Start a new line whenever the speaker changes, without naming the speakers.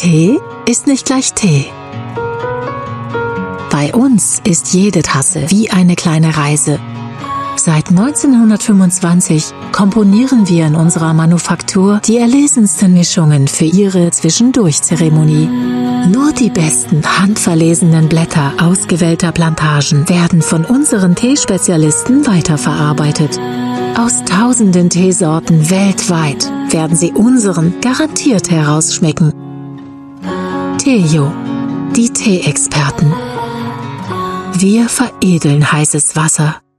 Tee ist nicht gleich Tee. Bei uns ist jede Tasse wie eine kleine Reise. Seit 1925 komponieren wir in unserer Manufaktur die erlesensten Mischungen für Ihre Zwischendurch-Zeremonie. Nur die besten handverlesenen Blätter ausgewählter Plantagen werden von unseren Teespezialisten weiterverarbeitet. Aus tausenden Teesorten weltweit werden Sie unseren garantiert herausschmecken. Tejo, die Tee-Experten. Wir veredeln heißes Wasser